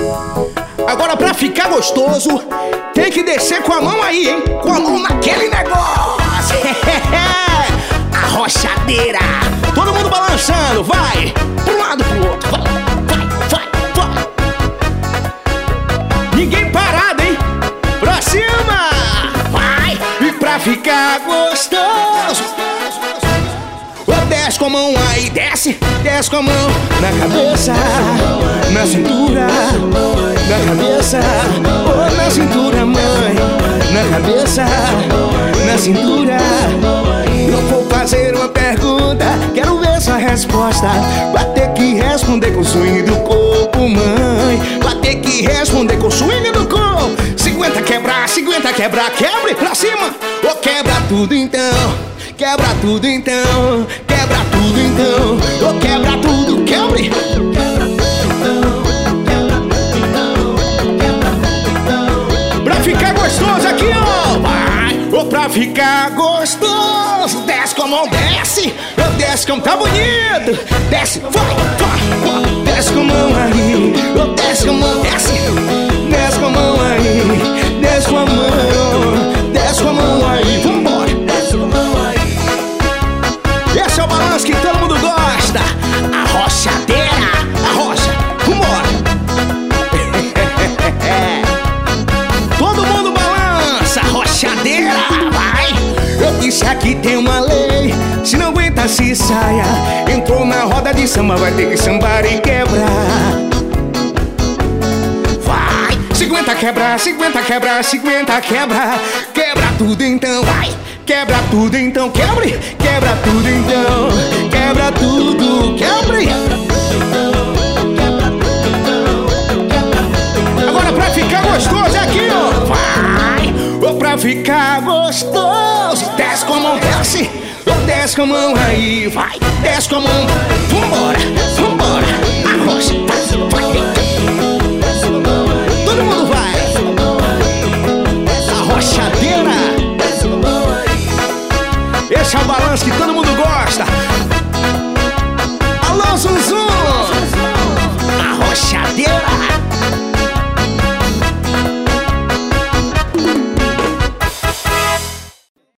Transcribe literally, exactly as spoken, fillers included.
Agora pra ficar gostoso, tem que descer com a mão aí, hein? Com a mão naquele negócio. A rochadeira. Todo mundo balançando, vai. Pra um lado, pro outro, vai, vai, vai, vai. Ninguém parado, hein? Pra cima, vai. E pra ficar gostoso, desce com a mão aí, desce, desce com a mão na cabeça, na cintura, na cabeça, oh, na cintura, mãe, na cabeça, na cintura. Eu vou fazer uma pergunta, quero ver sua resposta. Vai ter que responder com o swing do corpo, mãe. Vai ter que responder com o swing do corpo. cinquenta quebrar, cinquenta quebrar, quebre pra cima, ou quebra tudo então. Quebra tudo então, quebra tudo então, oh, quebra tudo, quebre. Pra ficar gostoso aqui, ó, vai. Oh, pra ficar gostoso, desce com a mão, desce. Oh, desce com tá bonito, desce, vai, vai, vai. Desce com a mão aí, oh, desce com a mão, desce. Desce com a mão aí, desce com a mão, desce com a mão aí, vambora. Esse é o balanço que todo mundo gosta. A rochadeira, a rocha, vambora. Todo mundo balança, a rochadeira, vai. Eu disse aqui tem uma lei, se não aguenta se saia. Entrou na roda de samba, vai ter que sambar e quebrar. Vai, cinquenta quebra, cinquenta quebra, cinquenta quebra. Quebra tudo então, vai. Quebra tudo então, quebre. Quebra tudo então, quebra tudo, quebre. Agora pra ficar gostoso é aqui, ó, vai. Ou pra ficar gostoso, desce com a mão, desce. Ou desce com a mão aí, vai. Desce com a mão, vambora, vambora. A rocha, vai, vai.